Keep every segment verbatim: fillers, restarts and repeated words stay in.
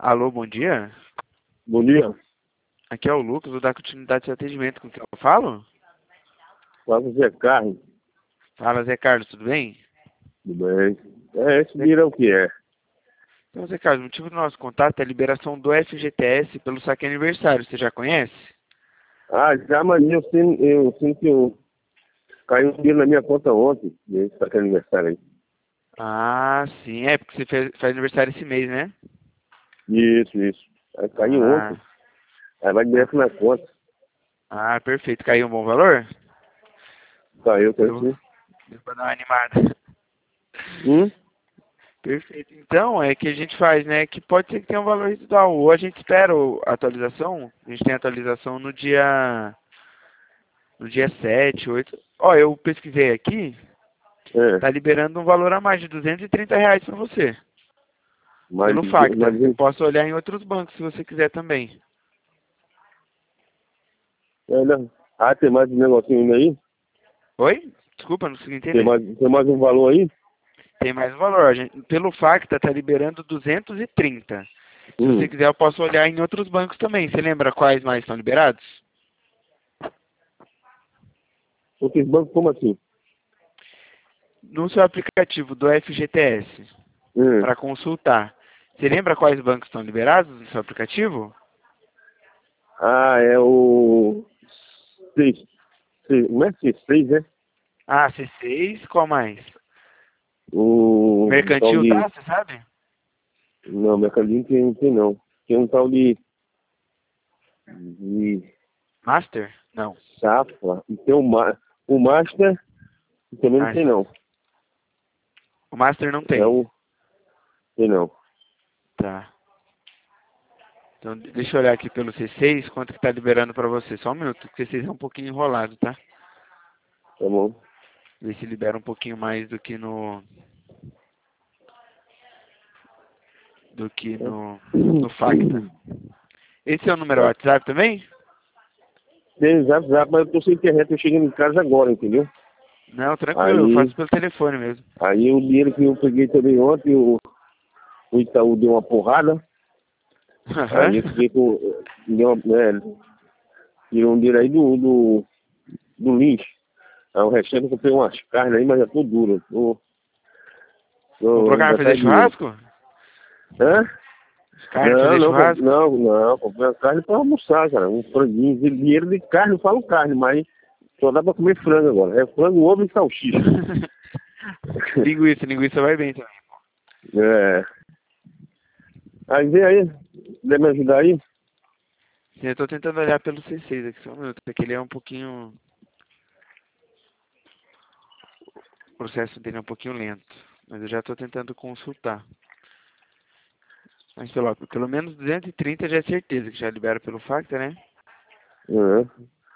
Alô, bom dia. Bom dia. Aqui é o Lucas, vou dar continuidade de atendimento com quem eu falo. Fala Zé Carlos. Fala, Zé Carlos, tudo bem? Tudo bem? É, esse dinheiro é o que é? Então, Zé Carlos, o motivo do nosso contato é a liberação do F G T S pelo saque aniversário. Você já conhece? Ah, já, mas eu sinto, eu sinto que eu caiu um dinheiro na minha conta ontem. Esse tá aquele aniversário aí. Ah, sim, é porque você fez, faz aniversário esse mês, né? Isso, isso. Aí caiu Ah, ontem. Aí vai ah, direto na conta. ah, perfeito. Caiu um bom valor? Caiu, caiu Deu, sim. deu pra dar uma animada. Hum? Perfeito. Então, é que a gente faz, né? Que pode ser que tenha um valor residual. Ou a gente espera o- a atualização. A gente tem a atualização no dia, no dia sete, oito. Ó, eu pesquisei aqui. É. Tá liberando um valor a mais de duzentos e trinta reais para você. Mas, Pelo Facta. mas Eu posso olhar em outros bancos se você quiser também. é, né? Ah, tem mais um negocinho ainda aí? Oi? Desculpa, não consegui Tem entender. mais, tem mais um valor aí? Tem mais um valor. A gente, pelo Facta tá liberando duzentos e trinta. Se você Hum. quiser, eu posso olhar em outros bancos também. Você lembra quais mais estão liberados? Outros bancos como assim? No seu aplicativo do F G T S, Hum. para consultar. Você lembra quais bancos estão liberados no seu aplicativo? Ah, é o... Seis. Seis. Não é seis, seis, né? Ah, C seis, qual mais? O tal Mercantil, de... tá? Você sabe? Não, Mercadinho tem, tem não. Tem um tal de, de Master? Não. Safra. E tem o, Ma, o Master, que também não Ah, tem não. o Master não É tem. o... Tem não. Tá. Então, deixa eu olhar aqui pelo C seis, quanto que tá liberando pra você. Só um minuto, porque o C seis é um pouquinho enrolado, tá? Tá bom. Ver se libera um pouquinho mais do que no... do que no... no Facta. Esse é o número Tá. WhatsApp também? Tem zap, zap, mas eu tô sem internet, eu cheguei em casa agora, entendeu? Não, tranquilo, eu Aí, faço pelo telefone mesmo. aí o dinheiro que eu peguei também ontem, o, o Itaú deu uma porrada. Aí eu Aham. fiquei com... Deu uma, né, tirou um dinheiro aí do, do, do lixo. Aí o restante eu comprei umas carnes aí, mas já tô duro. Tô, Comprou tô, carne ainda pra tá fazer dinheiro. churrasco? Hã? Carne pra Não, fazer não, com- churrasco? não, não, comprei uma carne pra almoçar, cara. Um franguinho, de dinheiro de carne, eu falo carne, mas só dá pra comer frango agora. É frango, ovo e salsicha. Linguiça, linguiça vai bem também. É. Aí vem aí, quer me ajudar aí? Sim, eu tô tentando olhar pelo C seis aqui, só um minuto, porque ele é um pouquinho... O processo dele é um pouquinho lento. Mas eu já tô tentando consultar. Mas pelo, pelo menos duzentos e trinta já é certeza que já libera pelo Facta, né? É.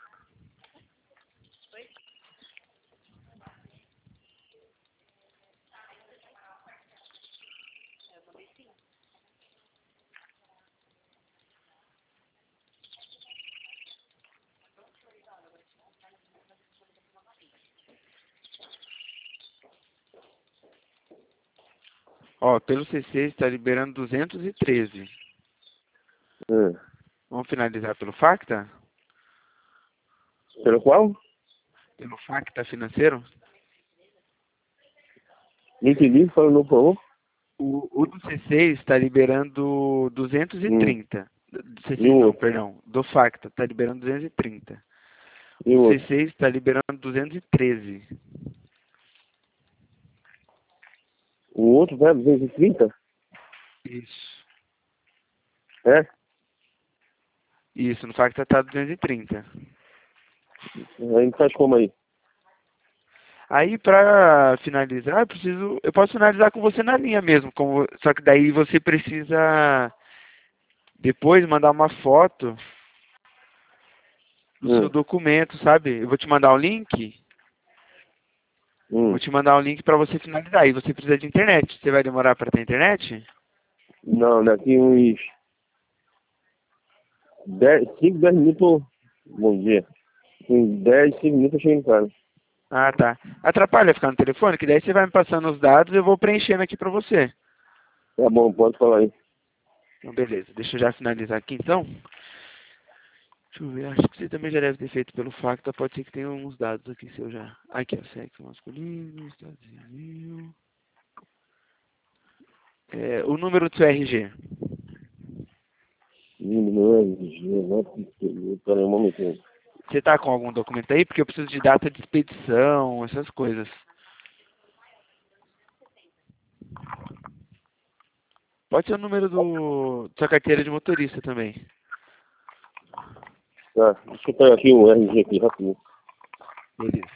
Ó, pelo C seis está liberando duzentos e treze. É. Vamos finalizar pelo Facta? Pelo qual? Pelo Facta financeiro? Não entendi, falou, por favor. O, o do C seis está liberando duzentos e Hum. trinta. Do E o C seis não, outro? perdão. Do Facta está liberando duzentos e trinta. E O o C outro? seis está liberando duzentos e treze. O outro tá duzentos e trinta? Isso. É? Isso, no Facta está duzentos e trinta. Aí faz como aí? Aí, pra finalizar, eu preciso, eu posso finalizar com você na linha mesmo, como, só que daí você precisa depois mandar uma foto do seu Hum. documento, sabe? Eu vou te mandar o link, vou Hum. te mandar um link para você finalizar. E você precisa de internet. Você vai demorar para ter internet? Não, daqui uns dez, cinco, dez minutos. Bom dia. Em dez, cinco minutos eu chego em casa. Ah, tá. Atrapalha ficar no telefone, que daí você vai me passando os dados e eu vou preenchendo aqui para você. Tá bom, pode falar aí. Então, beleza. Deixa eu já finalizar aqui, então. Deixa eu ver. Acho que você também já deve ter feito pelo Facta. Pode ser que tenha uns dados aqui, se eu já... Aqui, ó. Sexo masculino, estado civil... É, o número do seu R G. Não, não, peraí um momentinho. Você tá com algum documento aí? Porque eu preciso de data de expedição, essas coisas. Pode ser o número do, da sua carteira de motorista também. Tá, deixa eu pegar aqui o R G aqui, rapidinho. Beleza.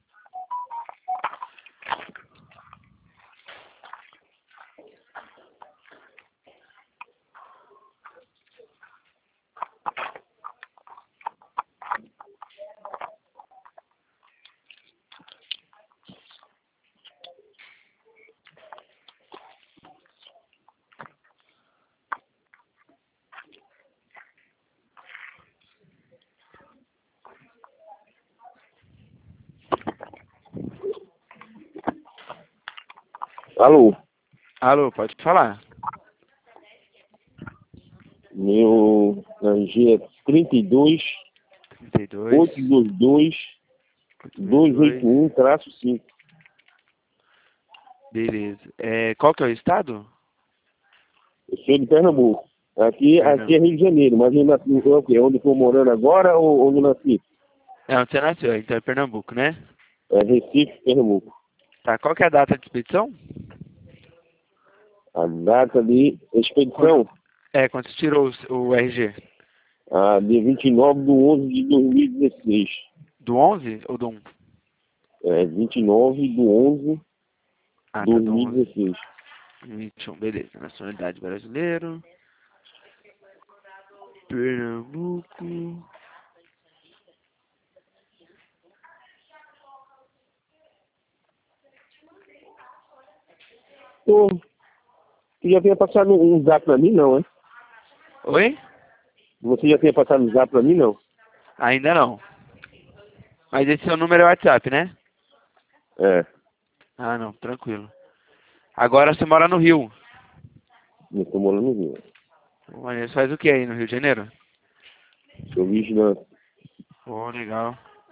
Alô, Alô, pode falar. meu R G é trinta e dois, trinta e dois, oitocentos e vinte e dois, duzentos e oitenta e um, traço cinco. Beleza. É, qual que é o estado? Eu sou de Pernambuco. Aqui, aqui é Rio de Janeiro, mas eu nasci é o quê? Onde eu estou morando agora ou onde eu nasci? É onde você nasceu, então é Pernambuco, né? É Recife, Pernambuco. Tá, qual que é a data de expedição? A data de Quando, expedição, é, quando você tirou o, o R G? a dia vinte e nove de onze de dois mil e dezesseis. Do onze ou do um? É vinte e nove de onze de Ah, tá, do onze. dois mil e dezesseis. vinte e um, beleza. Nacionalidade brasileiro. Pernambuco. Pô, você já tinha passado um zap pra mim, não, é? Oi? Você já tinha passado um zap pra mim, não? Ainda não. Mas esse seu número é WhatsApp, né? É, Ah, não, tranquilo. Agora você mora no Rio. eu estou morando no Rio. Mas você faz o que aí no Rio de Janeiro? Sou vigilante. Oh, legal.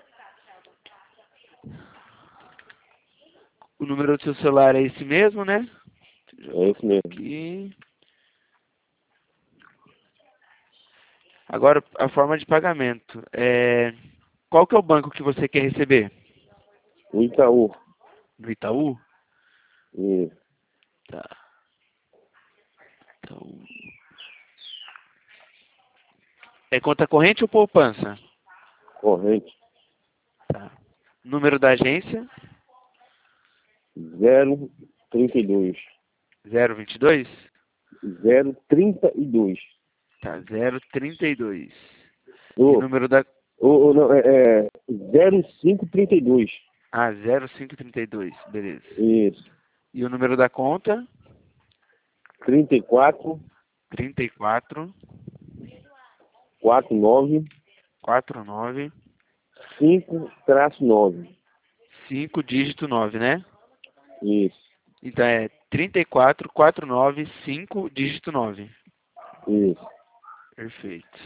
O número do seu celular é esse mesmo, né? É isso mesmo. Aqui. Agora, a forma de pagamento. É... Qual que é o banco que você quer receber? O Itaú. No Itaú? Isso. Tá. Itaú. É conta corrente ou poupança? Corrente. Tá. Número da agência? zero trinta e dois. zero vinte e dois? zero trinta e dois. Tá, zero trinta e dois. E Ô, número da... ô, ô, não, é, é zero cinco trinta e dois. Ah, zero cinco trinta e dois, beleza. Isso. E o número da conta? trinta e quatro, trinta e quatro, quarenta e nove, quarenta e nove, cinco, traço nove. cinco, dígito nove, né? Isso. Então é trinta e quatro, quarenta e nove, cinco, dígito nove. Isso. Perfeito.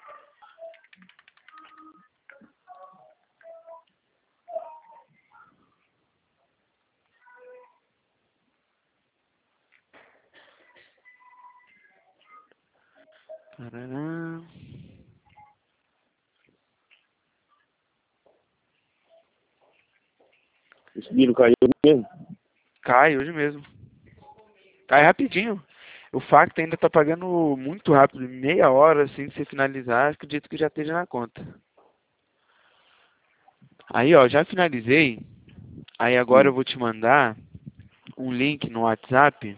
Tarará. Esse dinheiro caiu mesmo? Cai hoje mesmo. Cai rapidinho. O Facta ainda tá pagando muito rápido, meia hora assim que você finalizar, acredito que já esteja na conta. Aí, ó, já finalizei. Aí agora Hum. eu vou te mandar um link no WhatsApp.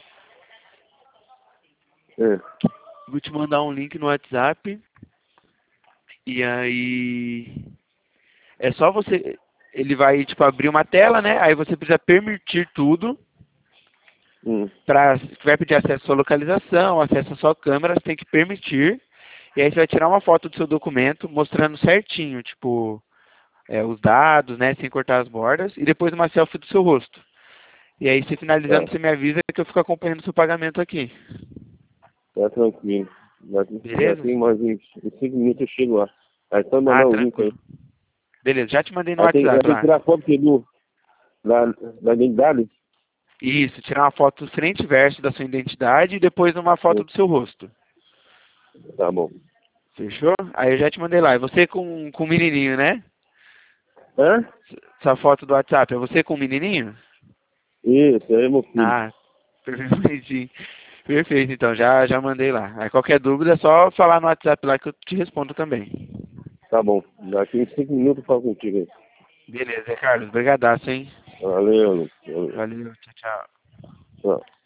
É. Vou te mandar um link no WhatsApp. E aí é só você, ele vai tipo abrir uma tela, né? Aí você precisa permitir tudo. Hum. Pra, vai pedir acesso à sua localização, acesso à sua câmera, você tem que permitir. E aí você vai tirar uma foto do seu documento mostrando certinho, tipo, é, os dados, né, sem cortar as bordas, e depois uma selfie do seu rosto. E aí, você finalizando, Tá. você me avisa que eu fico acompanhando o seu pagamento aqui. Tá tranquilo. Daqui, Beleza? daqui mais uns uns cinco minutos eu chego lá. Aí só Ah, mandar o link aí. tranquilo. Beleza, já te mandei no Aí tem, aí WhatsApp tem que lá. tirar foto aqui do, da, da identidade. Isso, tirar uma foto frente e verso da sua identidade e depois uma foto Sim, do seu rosto. tá bom. Fechou? Aí eu já te mandei lá. E você com, com o menininho, né? Hã? Essa foto do WhatsApp, é você com o menininho? Isso, aí é meu filho. Ah, perfeitinho. Perfeito, então, já, já mandei lá. Aí qualquer dúvida é só falar no WhatsApp lá que eu te respondo também. Tá bom. Daqui uns cinco minutos eu falo contigo aí. Beleza, Carlos. Brigadaço, hein? Valeu, Lucas. Valeu. Valeu, tchau, tchau. Tchau.